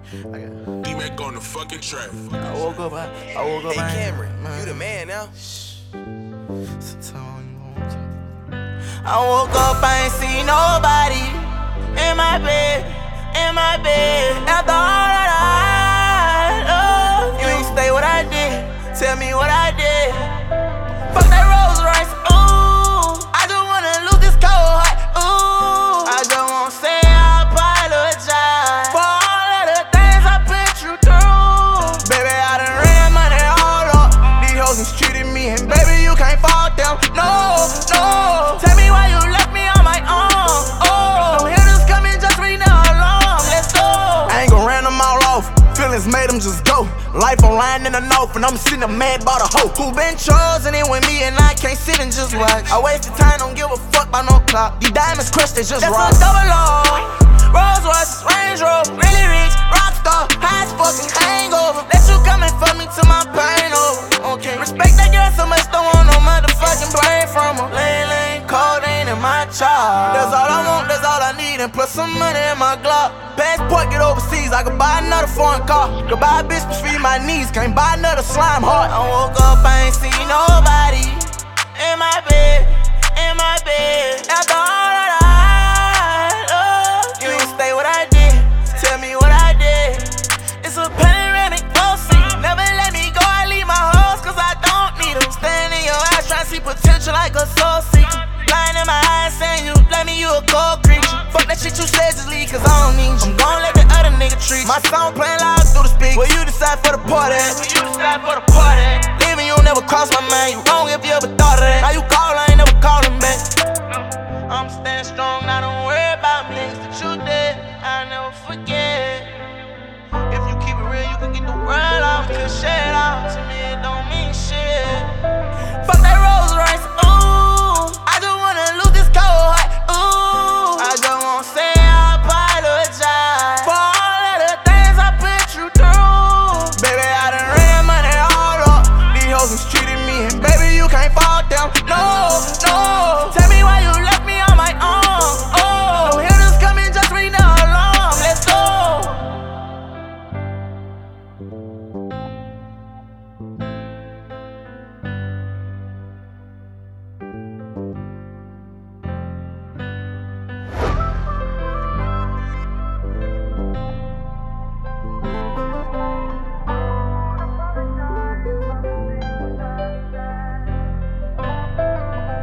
D-Mac on the fucking track. I woke up. Hey Cameron, you the man now. I woke up, I ain't see nobody in my bed, After all that I love, you ain't stay what I did. Tell me what I did. Fuck that Rolls Royce, ooh. I just wanna lose this cold heart, ooh. I just wanna say I apologize for all of the things I put you through. Baby, I done ran money all up. These hoes mistreated me, and baby, you can't fault them. No, no. Tell me why you left me on my own. Oh, don't hear this coming, just read now along. Let's go. I ain't gon' ran them all off. Feelings made them just go. Life online in the north, and I'm sitting there mad about a hoe who been chosen in with me, and I can't sit and just watch. I wasted time, don't give a fuck about no clock. These diamonds crushed, they just rock. That's a double R. Rolls Royce, Range Rover, really rich, rockstar, high as fucking hangover. Let you come and fuck me till my pain over. Okay, respect that girl so much, don't want no motherfucking brain from her. Lane, codeine in my child. That's all I want, that's all I need, and plus some money in my Glock. Passport, get overseas, I could buy another foreign car. Could buy a bitch to feed my needs, can't buy another slime heart. I woke up, I ain't see nobody in my bed, After all that I love, you ain't stay what I did. Tell me what I did. It's a panoramic seat. Never let me go, I leave my hoes cause I don't need them. Stand in your eyes, tryna see potential like a soul seeker. Lying in my eyes saying you love me, you a cold creature. Fuck that shit you said, just leave cause I don't need you. I'm gon' let the other nigga treat you. My song playing loud through the speakers. Where you decide for the party Leaving you never crossed my mind. You wrong if you ever thought of that. Now you call, I ain't never calling back. I'm staying strong, now don't worry about things that you did. I never forget. If you keep it real, you can get the world off. You can share it